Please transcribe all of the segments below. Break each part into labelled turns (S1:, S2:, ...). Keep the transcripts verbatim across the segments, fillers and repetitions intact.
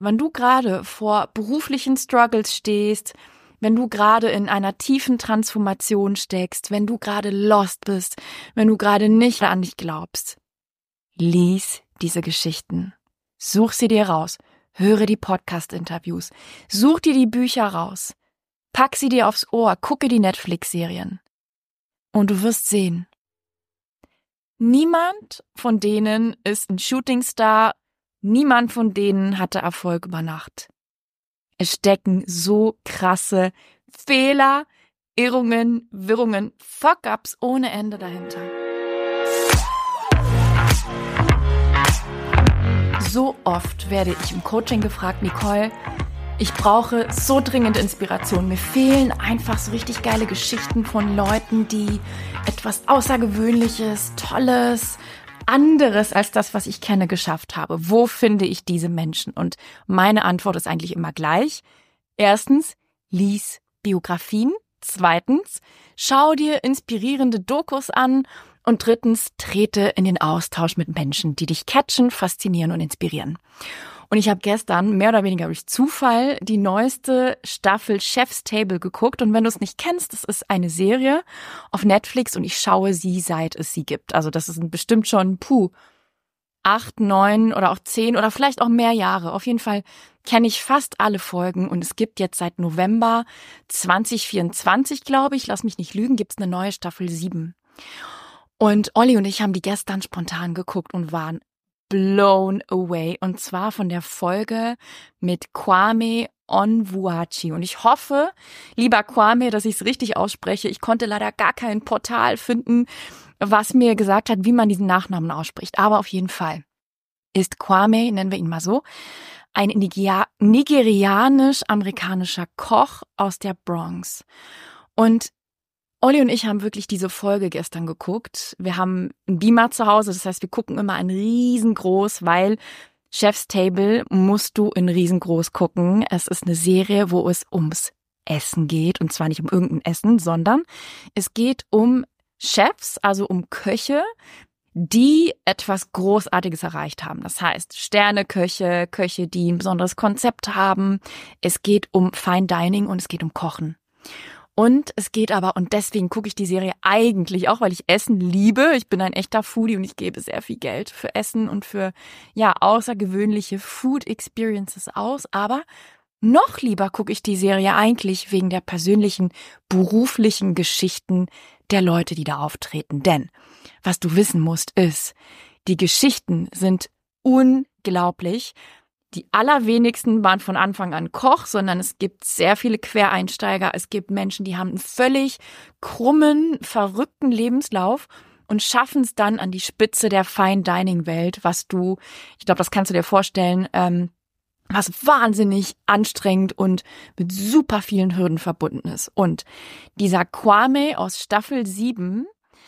S1: Wenn du gerade vor beruflichen Struggles stehst, wenn du gerade in einer tiefen Transformation steckst, wenn du gerade lost bist, wenn du gerade nicht an dich glaubst, lies diese Geschichten. Such sie dir raus. Höre die Podcast-Interviews. Such dir die Bücher raus. Pack sie dir aufs Ohr. Gucke die Netflix-Serien. Und du wirst sehen, niemand von denen ist ein Shootingstar. Niemand von denen hatte Erfolg über Nacht. Es stecken so krasse Fehler, Irrungen, Wirrungen, Fuck-ups ohne Ende dahinter. So oft werde ich im Coaching gefragt, Nicole, ich brauche so dringend Inspiration. Mir fehlen einfach so richtig geile Geschichten von Leuten, die etwas Außergewöhnliches, Tolles, anderes als das, was ich kenne, geschafft habe. Wo finde ich diese Menschen? Und meine Antwort ist eigentlich immer gleich. Erstens, lies Biografien. Zweitens, schau dir inspirierende Dokus an. Und drittens, trete in den Austausch mit Menschen, die dich catchen, faszinieren und inspirieren. Und ich habe gestern mehr oder weniger durch Zufall die neueste Staffel Chef's Table geguckt. Und wenn du es nicht kennst, das ist eine Serie auf Netflix und ich schaue sie, seit es sie gibt. Also das ist bestimmt schon, puh, acht, neun oder auch zehn oder vielleicht auch mehr Jahre. Auf jeden Fall kenne ich fast alle Folgen und es gibt jetzt seit November zwanzig vierundzwanzig, glaube ich, lass mich nicht lügen, gibt es eine neue Staffel sieben. Und Olli und ich haben die gestern spontan geguckt und waren blown away. Und zwar von der Folge mit Kwame Onwuachi. Und ich hoffe, lieber Kwame, dass ich es richtig ausspreche. Ich konnte leider gar kein Portal finden, was mir gesagt hat, wie man diesen Nachnamen ausspricht. Aber auf jeden Fall ist Kwame, nennen wir ihn mal so, ein nigerianisch-amerikanischer Koch aus der Bronx. Und Olli und ich haben wirklich diese Folge gestern geguckt. Wir haben einen Beamer zu Hause, das heißt, wir gucken immer in riesengroß, weil Chef's Table musst du in riesengroß gucken. Es ist eine Serie, wo es ums Essen geht und zwar nicht um irgendein Essen, sondern es geht um Chefs, also um Köche, die etwas Großartiges erreicht haben. Das heißt, Sterneköche, Köche, die ein besonderes Konzept haben. Es geht um Fine Dining und es geht um Kochen. Und es geht aber, und deswegen gucke ich die Serie eigentlich auch, weil ich Essen liebe. Ich bin ein echter Foodie und ich gebe sehr viel Geld für Essen und für, ja, außergewöhnliche Food Experiences aus. Aber noch lieber gucke ich die Serie eigentlich wegen der persönlichen, beruflichen Geschichten der Leute, die da auftreten. Denn was du wissen musst, ist, die Geschichten sind unglaublich. Die allerwenigsten waren von Anfang an Koch, sondern es gibt sehr viele Quereinsteiger. Es gibt Menschen, die haben einen völlig krummen, verrückten Lebenslauf und schaffen es dann an die Spitze der Fine-Dining-Welt, was du, ich glaube, das kannst du dir vorstellen, ähm, was wahnsinnig anstrengend und mit super vielen Hürden verbunden ist. Und dieser Kwame aus Staffel sieben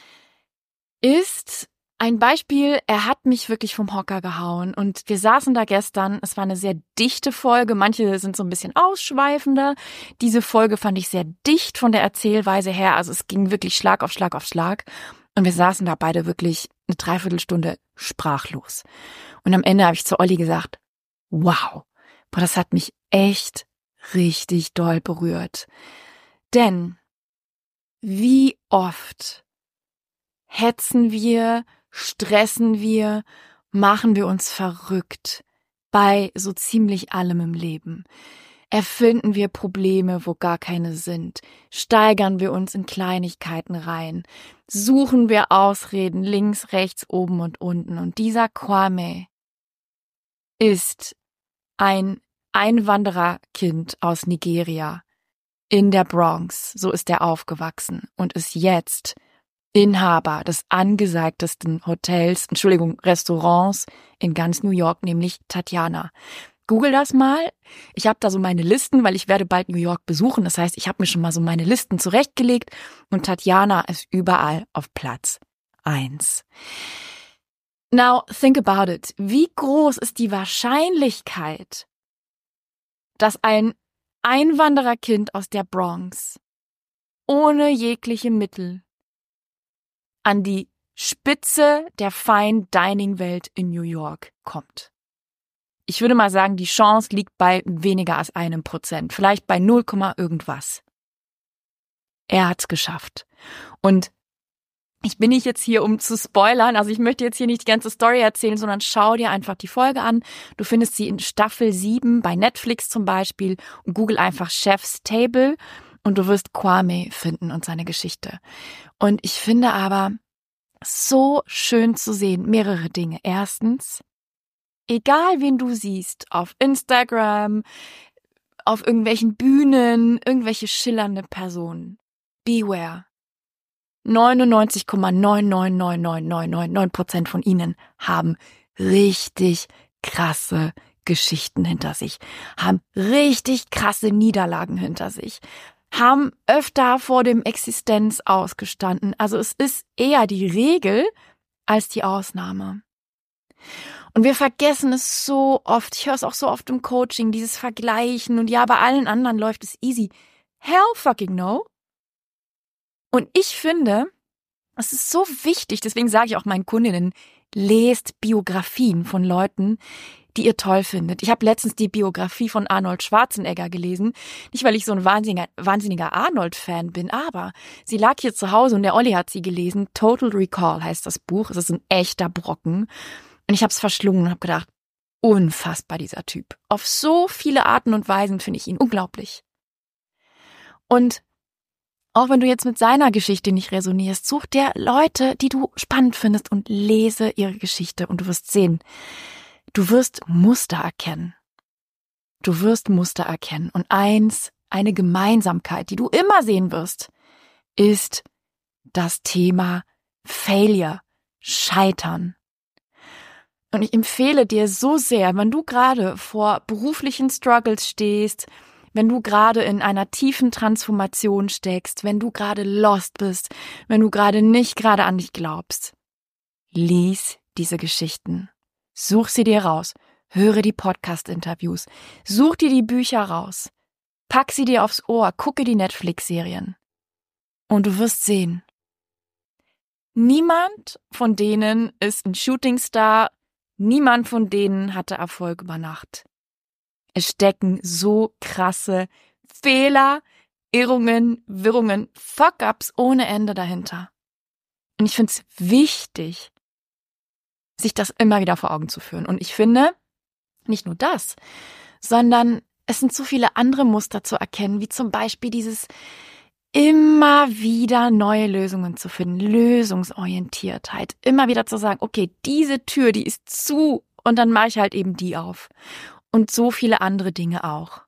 S1: ist ein Beispiel, er hat mich wirklich vom Hocker gehauen und wir saßen da gestern, es war eine sehr dichte Folge, manche sind so ein bisschen ausschweifender, diese Folge fand ich sehr dicht von der Erzählweise her, also es ging wirklich Schlag auf Schlag auf Schlag und wir saßen da beide wirklich eine Dreiviertelstunde sprachlos. Und am Ende habe ich zu Olli gesagt, wow, boah, das hat mich echt richtig doll berührt. Denn wie oft hetzen wir, stressen wir, machen wir uns verrückt bei so ziemlich allem im Leben. Erfinden wir Probleme, wo gar keine sind. Steigern wir uns in Kleinigkeiten rein. Suchen wir Ausreden links, rechts, oben und unten. Und dieser Kwame ist ein Einwandererkind aus Nigeria in der Bronx. So ist er aufgewachsen und ist jetzt Inhaber des angesagtesten Hotels, Entschuldigung, Restaurants in ganz New York, nämlich Tatjana. Google das mal. Ich habe da so meine Listen, weil ich werde bald New York besuchen. Das heißt, ich habe mir schon mal so meine Listen zurechtgelegt und Tatjana ist überall auf Platz eins. Now, think about it. Wie groß ist die Wahrscheinlichkeit, dass ein Einwandererkind aus der Bronx ohne jegliche Mittel an die Spitze der Fine-Dining-Welt in New York kommt? ich würde mal sagen, die Chance liegt bei weniger als einem Prozent, vielleicht bei null, irgendwas. Er hat's geschafft. Und ich bin nicht jetzt hier, um zu spoilern, also ich möchte jetzt hier nicht die ganze Story erzählen, sondern schau dir einfach die Folge an. Du findest sie in Staffel sieben bei Netflix zum Beispiel und google einfach Chef's Table und du wirst Kwame finden und seine Geschichte. Und ich finde aber so schön zu sehen, mehrere Dinge. Erstens, egal wen du siehst, auf Instagram, auf irgendwelchen Bühnen, irgendwelche schillernde Personen, beware. neunundneunzig Komma neun neun neun neun neun neun neun Prozent von ihnen haben richtig krasse Geschichten hinter sich, haben richtig krasse Niederlagen hinter sich, haben öfter vor dem Existenz ausgestanden. Also es ist eher die Regel als die Ausnahme. Und wir vergessen es so oft, ich höre es auch so oft im Coaching, dieses Vergleichen und ja, bei allen anderen läuft es easy. Hell fucking no. Und ich finde, es ist so wichtig, deswegen sage ich auch meinen Kundinnen, lest Biografien von Leuten, die ihr toll findet. Ich habe letztens die Biografie von Arnold Schwarzenegger gelesen, nicht weil ich so ein wahnsinniger, wahnsinniger Arnold-Fan bin, aber sie lag hier zu Hause und der Olli hat sie gelesen. Total Recall heißt das Buch, es ist ein echter Brocken. Und ich habe es verschlungen und habe gedacht, unfassbar dieser Typ. Auf so viele Arten und Weisen finde ich ihn unglaublich. Und auch wenn du jetzt mit seiner Geschichte nicht resonierst, such dir Leute, die du spannend findest und lese ihre Geschichte und du wirst sehen, du wirst Muster erkennen. Du wirst Muster erkennen. Und eins, eine Gemeinsamkeit, die du immer sehen wirst, ist das Thema Failure, Scheitern. Und ich empfehle dir so sehr, wenn du gerade vor beruflichen Struggles stehst, wenn du gerade in einer tiefen Transformation steckst, wenn du gerade lost bist, wenn du gerade nicht gerade an dich glaubst, lies diese Geschichten. Such sie dir raus, höre die Podcast-Interviews, such dir die Bücher raus, pack sie dir aufs Ohr, gucke die Netflix-Serien. Und du wirst sehen, niemand von denen ist ein Shootingstar, niemand von denen hatte Erfolg über Nacht. Es stecken so krasse Fehler, Irrungen, Wirrungen, Fuck-ups ohne Ende dahinter. Und ich finde es wichtig, sich das immer wieder vor Augen zu führen. Und ich finde, nicht nur das, sondern es sind so viele andere Muster zu erkennen, wie zum Beispiel dieses immer wieder neue Lösungen zu finden, Lösungsorientiertheit, immer wieder zu sagen, okay, diese Tür, die ist zu und dann mache ich halt eben die auf. Und so viele andere Dinge auch.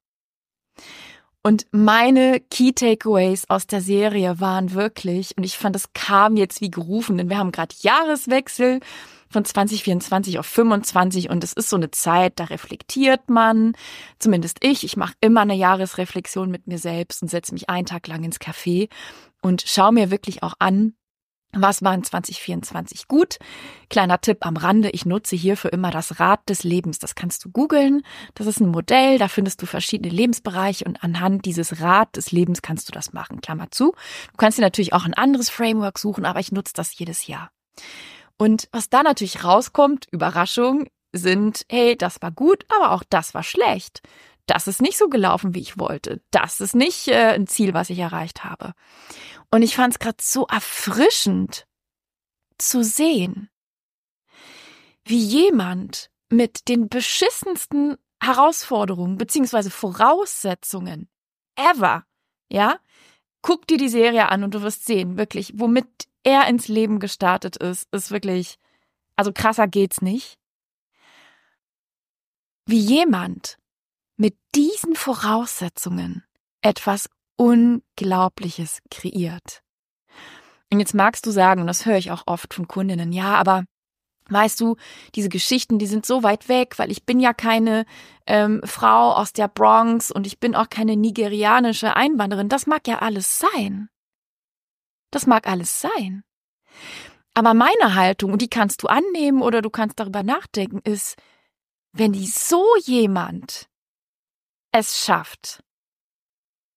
S1: Und meine Key Takeaways aus der Serie waren wirklich, und ich fand, es kam jetzt wie gerufen, denn wir haben gerade Jahreswechsel von zwanzig vierundzwanzig auf fünfundzwanzig und es ist so eine Zeit, da reflektiert man, zumindest ich, ich mache immer eine Jahresreflexion mit mir selbst und setze mich einen Tag lang ins Café und schaue mir wirklich auch an, was war in zwanzig vierundzwanzig gut? Kleiner Tipp am Rande, ich nutze hierfür immer das Rad des Lebens. Das kannst du googeln. Das ist ein Modell, da findest du verschiedene Lebensbereiche und anhand dieses Rad des Lebens kannst du das machen. Klammer zu. Du kannst dir natürlich auch ein anderes Framework suchen, aber ich nutze das jedes Jahr. Und was da natürlich rauskommt, Überraschung, sind, hey, das war gut, aber auch das war schlecht. Das ist nicht so gelaufen, wie ich wollte. Das ist nicht äh, ein Ziel, was ich erreicht habe. Und ich fand es gerade so erfrischend zu sehen, wie jemand mit den beschissensten Herausforderungen beziehungsweise Voraussetzungen ever, ja, guck dir die Serie an und du wirst sehen, wirklich, womit er ins Leben gestartet ist, ist wirklich, also krasser geht's nicht. Wie jemand mit diesen Voraussetzungen etwas Unglaubliches kreiert. Und jetzt magst du sagen, und das höre ich auch oft von Kundinnen, ja, aber weißt du, diese Geschichten, die sind so weit weg, weil ich bin ja keine ähm, Frau aus der Bronx und ich bin auch keine nigerianische Einwanderin. Das mag ja alles sein. Das mag alles sein. Aber meine Haltung, und die kannst du annehmen oder du kannst darüber nachdenken, ist, wenn die so jemand es schafft,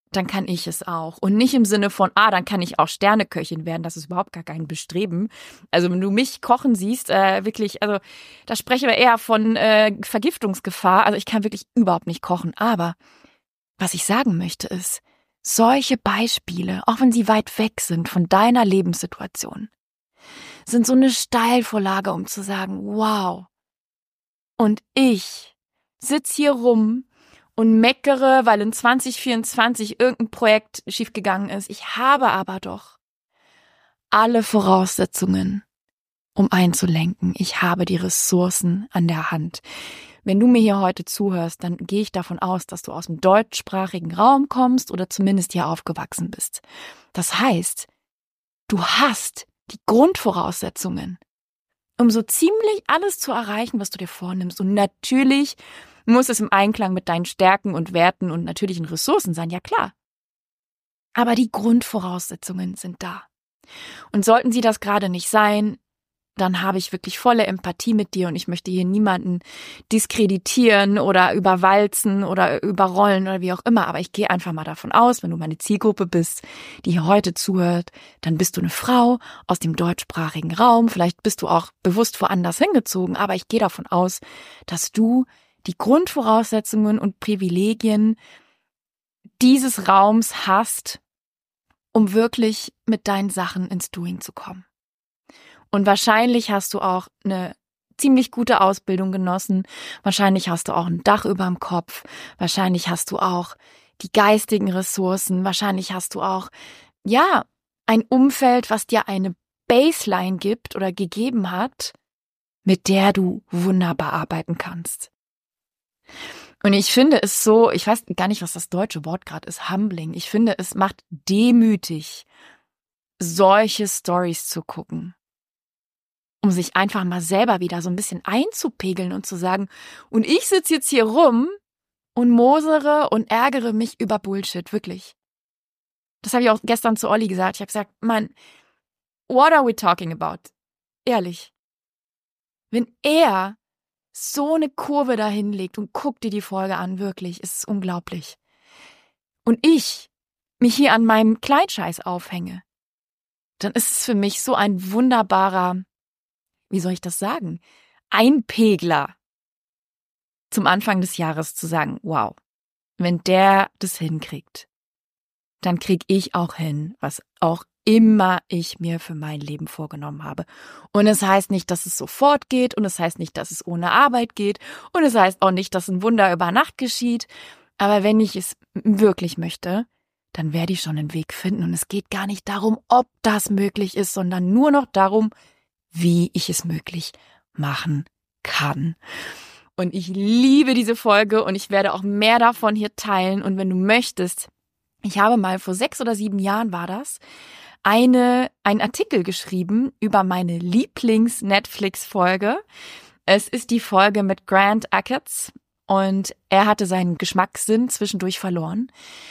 S1: dann kann ich es auch. Und nicht im Sinne von, ah, dann kann ich auch Sterneköchin werden. Das ist überhaupt gar kein Bestreben. Also wenn du mich kochen siehst, äh, wirklich, also da sprechen wir eher von äh, Vergiftungsgefahr. Also ich kann wirklich überhaupt nicht kochen. Aber was ich sagen möchte ist, solche Beispiele, auch wenn sie weit weg sind von deiner Lebenssituation, sind so eine Steilvorlage, um zu sagen, wow. Und ich sitz hier rum und meckere, weil in zwanzig vierundzwanzig irgendein Projekt schiefgegangen ist. Ich habe aber doch alle Voraussetzungen, um einzulenken. Ich habe die Ressourcen an der Hand. Wenn du mir hier heute zuhörst, dann gehe ich davon aus, dass du aus dem deutschsprachigen Raum kommst oder zumindest hier aufgewachsen bist. Das heißt, du hast die Grundvoraussetzungen, um so ziemlich alles zu erreichen, was du dir vornimmst. Und natürlich muss es im Einklang mit deinen Stärken und Werten und natürlichen Ressourcen sein, ja klar. Aber die Grundvoraussetzungen sind da. Und sollten sie das gerade nicht sein, dann habe ich wirklich volle Empathie mit dir und ich möchte hier niemanden diskreditieren oder überwalzen oder überrollen oder wie auch immer. Aber ich gehe einfach mal davon aus, wenn du meine Zielgruppe bist, die hier heute zuhört, dann bist du eine Frau aus dem deutschsprachigen Raum. Vielleicht bist du auch bewusst woanders hingezogen, aber ich gehe davon aus, dass du die Grundvoraussetzungen und Privilegien dieses Raums hast, um wirklich mit deinen Sachen ins Doing zu kommen. Und wahrscheinlich hast du auch eine ziemlich gute Ausbildung genossen. Wahrscheinlich hast du auch ein Dach überm Kopf. Wahrscheinlich hast du auch die geistigen Ressourcen. Wahrscheinlich hast du auch, ja, ein Umfeld, was dir eine Baseline gibt oder gegeben hat, mit der du wunderbar arbeiten kannst. Und ich finde es so, ich weiß gar nicht, was das deutsche Wort gerade ist, humbling. Ich finde, es macht demütig, solche Stories zu gucken, um sich einfach mal selber wieder so ein bisschen einzupegeln und zu sagen, und ich sitze jetzt hier rum und mosere und ärgere mich über Bullshit, wirklich. Das habe ich auch gestern zu Olli gesagt. Ich habe gesagt, Mann, what are we talking about? Ehrlich. Wenn er so eine Kurve da hinlegt und guck dir die Folge an, wirklich, es ist unglaublich. Und ich mich hier an meinem Kleinscheiß aufhänge, dann ist es für mich so ein wunderbarer, wie soll ich das sagen, Einpegler zum Anfang des Jahres zu sagen, wow, wenn der das hinkriegt, dann krieg ich auch hin, was auch immer ich mir für mein Leben vorgenommen habe. Und es heißt nicht, dass es sofort geht und es heißt nicht, dass es ohne Arbeit geht und es heißt auch nicht, dass ein Wunder über Nacht geschieht. Aber wenn ich es wirklich möchte, dann werde ich schon einen Weg finden. Und es geht gar nicht darum, ob das möglich ist, sondern nur noch darum, wie ich es möglich machen kann. Und ich liebe diese Folge und ich werde auch mehr davon hier teilen. Und wenn du möchtest, ich habe mal vor sechs oder sieben Jahren war das, eine, einen Artikel geschrieben über meine Lieblings-Netflix-Folge. Es ist die Folge mit Grant Achatz und er hatte seinen Geschmackssinn zwischendurch verloren.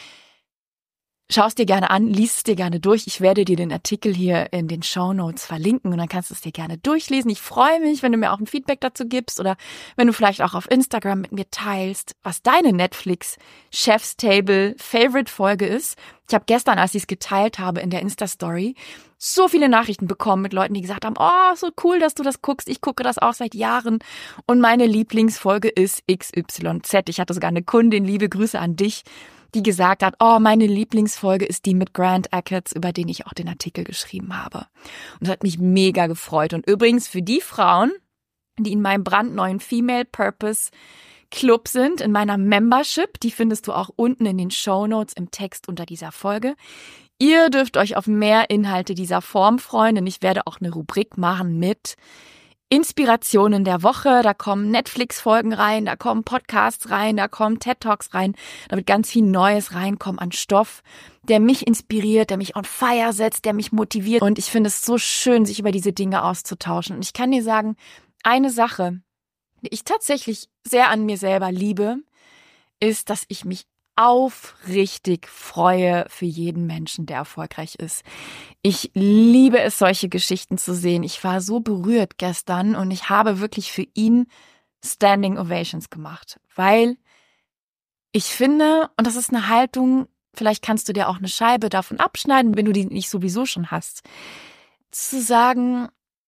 S1: Schau es dir gerne an, lies es dir gerne durch. Ich werde dir den Artikel hier in den Shownotes verlinken und dann kannst du es dir gerne durchlesen. Ich freue mich, wenn du mir auch ein Feedback dazu gibst oder wenn du vielleicht auch auf Instagram mit mir teilst, was deine Netflix Chef's Table Favorite Folge ist. Ich habe gestern, als ich es geteilt habe in der Insta-Story, so viele Nachrichten bekommen mit Leuten, die gesagt haben, oh, so cool, dass du das guckst. Ich gucke das auch seit Jahren und meine Lieblingsfolge ist X Y Z. Ich hatte sogar eine Kundin, liebe Grüße an dich, die gesagt hat, oh, meine Lieblingsfolge ist die mit Grant Achatz, über den ich auch den Artikel geschrieben habe. Und das hat mich mega gefreut. Und übrigens für die Frauen, die in meinem brandneuen Female Purpose Club sind, in meiner Membership, die findest du auch unten in den Shownotes im Text unter dieser Folge. Ihr dürft euch auf mehr Inhalte dieser Form freuen, denn ich werde auch eine Rubrik machen mit Inspirationen der Woche, da kommen Netflix-Folgen rein, da kommen Podcasts rein, da kommen TED-Talks rein, da wird ganz viel Neues reinkommen an Stoff, der mich inspiriert, der mich on fire setzt, der mich motiviert. Und ich finde es so schön, sich über diese Dinge auszutauschen. Und ich kann dir sagen, eine Sache, die ich tatsächlich sehr an mir selber liebe, ist, dass ich mich aufrichtig freue für jeden Menschen, der erfolgreich ist. Ich liebe es, solche Geschichten zu sehen. Ich war so berührt gestern und ich habe wirklich für ihn Standing Ovations gemacht, weil ich finde, und das ist eine Haltung, vielleicht kannst du dir auch eine Scheibe davon abschneiden, wenn du die nicht sowieso schon hast. Zu sagen,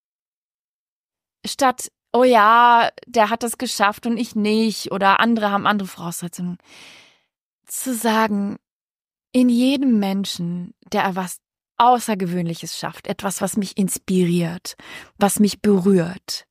S1: statt, oh ja, der hat das geschafft und ich nicht oder andere haben andere Voraussetzungen, zu sagen, in jedem Menschen, der etwas Außergewöhnliches schafft, etwas, was mich inspiriert, was mich berührt,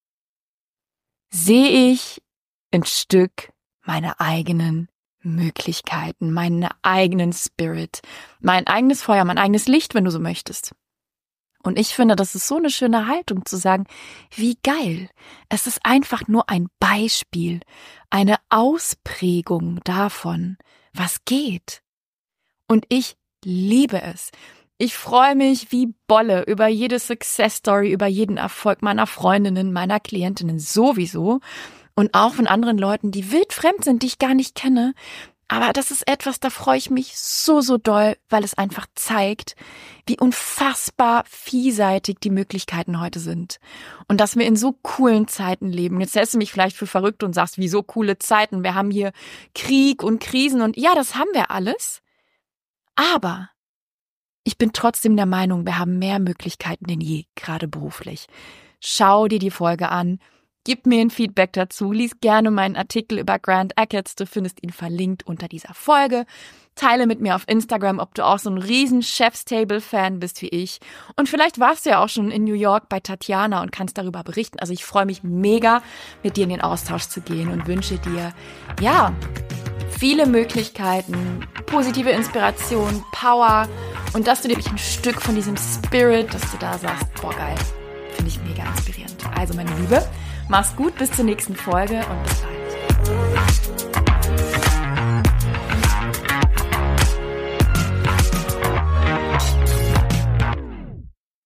S1: sehe ich ein Stück meiner eigenen Möglichkeiten, meinen eigenen Spirit, mein eigenes Feuer, mein eigenes Licht, wenn du so möchtest. Und ich finde, das ist so eine schöne Haltung zu sagen, wie geil. Es ist einfach nur ein Beispiel, eine Ausprägung davon, was geht. Und ich liebe es. Ich freue mich wie Bolle über jede Success Story, über jeden Erfolg meiner Freundinnen, meiner Klientinnen sowieso. Und auch von anderen Leuten, die wildfremd sind, die ich gar nicht kenne. Aber das ist etwas, da freue ich mich so, so doll, weil es einfach zeigt, wie unfassbar vielseitig die Möglichkeiten heute sind. Und dass wir in so coolen Zeiten leben. Jetzt hältst du mich vielleicht für verrückt und sagst, wieso coole Zeiten? Wir haben hier Krieg und Krisen und ja, das haben wir alles. Aber ich bin trotzdem der Meinung, wir haben mehr Möglichkeiten denn je, gerade beruflich. Schau dir die Folge an. Gib mir ein Feedback dazu, lies gerne meinen Artikel über Grant Achatz, du findest ihn verlinkt unter dieser Folge. Teile mit mir auf Instagram, ob du auch so ein riesen Chef's-Table-Fan bist wie ich. Und vielleicht warst du ja auch schon in New York bei Tatjana und kannst darüber berichten. Also ich freue mich mega, mit dir in den Austausch zu gehen und wünsche dir, ja, viele Möglichkeiten, positive Inspiration, Power und dass du dir ein Stück von diesem Spirit, dass du da sagst, boah geil, finde ich mega inspirierend. Also meine Liebe, mach's gut, bis zur nächsten Folge und bis bald.